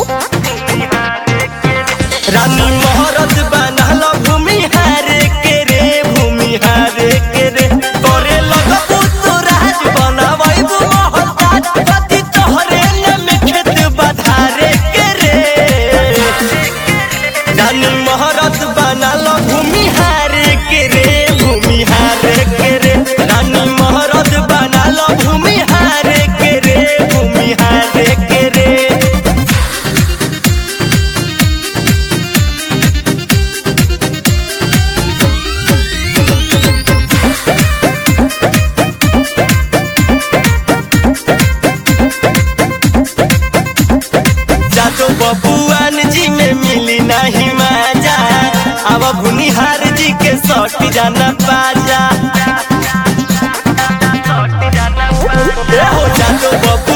रानी मोहरत बनल भूमि हारे के रे भूमि हारे के रे तोरे लगबू तो राज बनावैबू मोहताज पति तोहरे नाम खेत बधारे के रे रानी मोहरत बनल भूमि हारे के रे भूमि हारे के रे रानी मोहरत बनल भूमि हारे के रे भूमि हारे के रे जातो बबुआन जी में मिली नहीं मजा अब भुनिहार जी के सट जाना बाजा हो जातो बबु